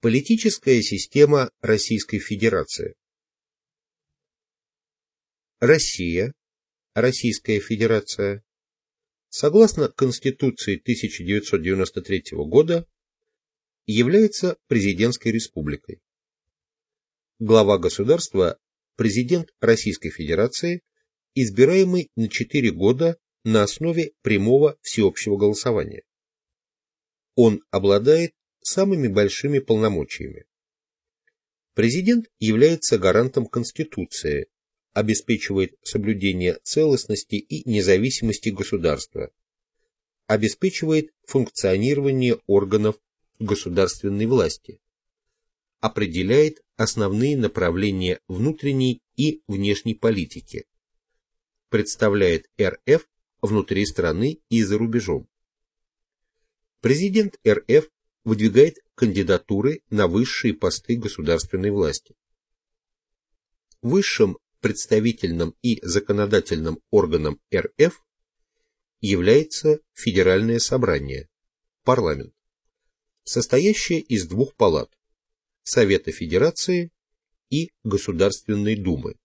Политическая система Российской Федерации. Россия, Российская Федерация, согласно Конституции 1993 года, является президентской республикой. Глава государства – президент Российской Федерации, избираемый на 4 года на основе прямого всеобщего голосования. Он обладает самыми большими полномочиями. Президент является гарантом Конституции, обеспечивает соблюдение целостности и независимости государства, обеспечивает функционирование органов государственной власти, определяет основные направления внутренней и внешней политики, представляет РФ внутри страны и за рубежом. Президент РФ выдвигает кандидатуры на высшие посты государственной власти. Высшим представительным и законодательным органом РФ является Федеральное собрание, парламент, состоящее из 2 палат – Совета Федерации и Государственной Думы.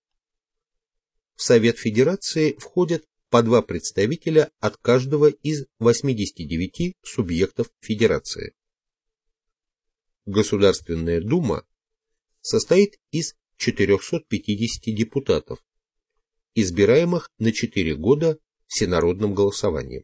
В Совет Федерации входят по 2 представителя от каждого из 89 субъектов Федерации. Государственная Дума состоит из 450 депутатов, избираемых на 4 года всенародным голосованием.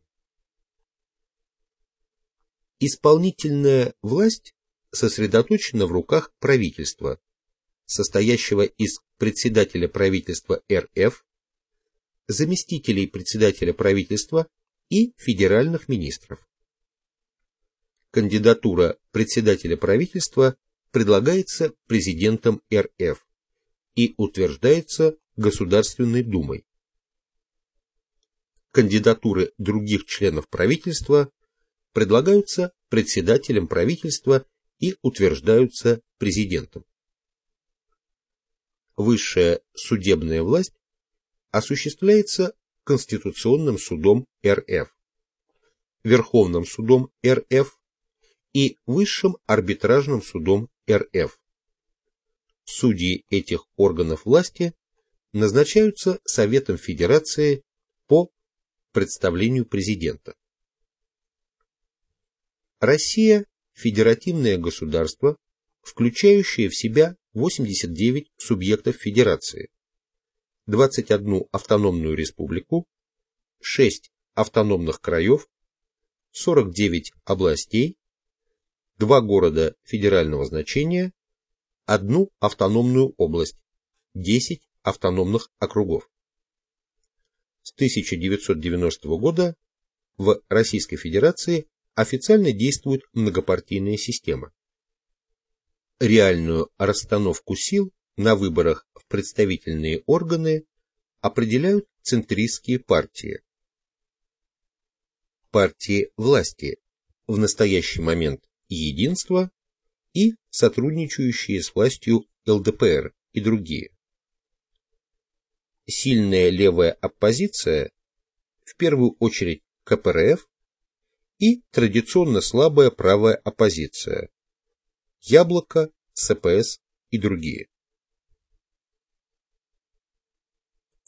Исполнительная власть сосредоточена в руках правительства, состоящего из председателя правительства РФ, заместителей председателя правительства и федеральных министров. Кандидатура председателя правительства предлагается президентом РФ и утверждается Государственной Думой. Кандидатуры других членов правительства предлагаются председателем правительства и утверждаются президентом. Высшая судебная власть осуществляется Конституционным судом РФ, Верховным судом РФ и Высшим арбитражным судом РФ. Судьи этих органов власти назначаются Советом Федерации по представлению президента. Россия – федеративное государство, включающее в себя 89 субъектов Федерации, 21 автономную республику, 6 автономных краев, 49 областей, 2 города федерального значения, 1 автономную область, 10 автономных округов. С 1990 года в Российской Федерации официально действует многопартийная система. Реальную расстановку сил на выборах в представительные органы определяют центристские партии. Партии власти, в настоящий момент Единство и сотрудничающие с властью ЛДПР и другие. Сильная левая оппозиция, в первую очередь КПРФ, и традиционно слабая правая оппозиция, Яблоко, СПС и другие.